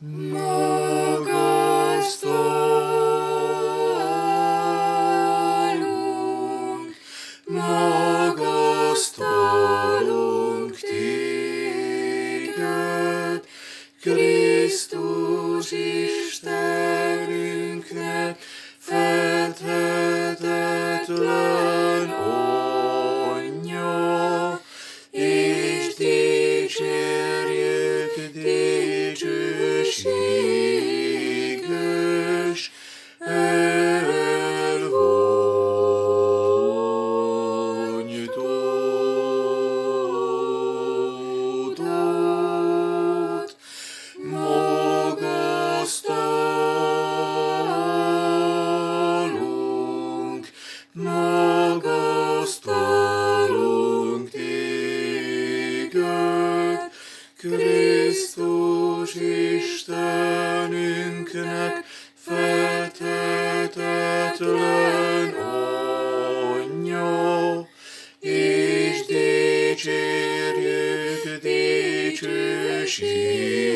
Magasztalunk, magasztalunk téged, Krisztus Istenünknek, fedhetetlen Anyja, és dicsérjük dicsőséges elvonytódott. Magasztalunk téged, Krisztus Istenünknek, fedhetetlen Anyja, és dicsérjük dicsőséges